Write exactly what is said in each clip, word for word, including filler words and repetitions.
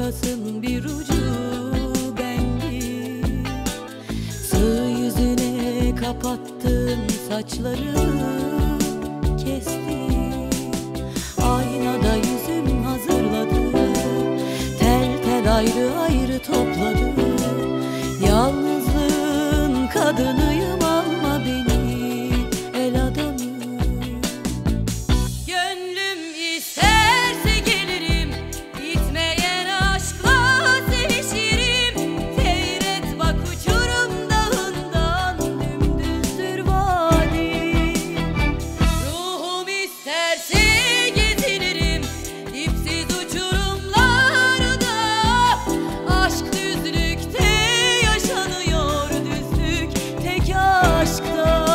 makasın bir ucu bendim. Sığ yüzüne kapattın saçları, kestim. Aynada yüzüm hazırladı, tel tel ayrı ayrı topladı. Yalnızlığın kadınıyım, alma beni el adamı. Gönlüm isterse gelirim, bitmeyen aşkla sevişirim. Seyret bak uçurum dağından, dümdüzdür vadi. Ruhum isterse gezinirim, dipsiz uçurumlarda. Aşk düzlükte yaşanıyor, düzlük tek aşkta.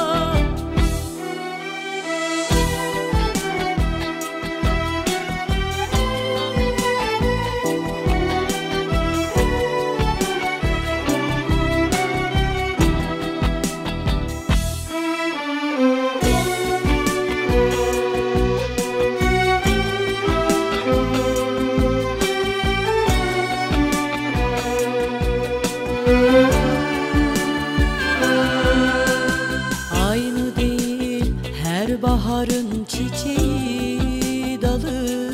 Aynı değil her baharın çiçeği dalı.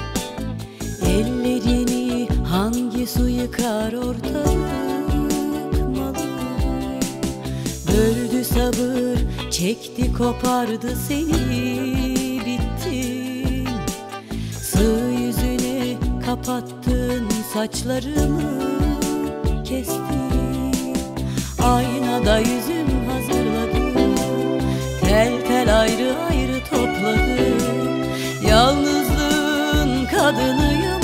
Ellerini hangi su yıkar ortalık malı. Böldü sabır, çekti kopardı seni, bittin. Sığ yüzüne kapattın saçlarımı, kestin. Aynada yüzüm hazırladı, tel tel ayrı ayrı topladı. Yalnızlığın kadınıyım,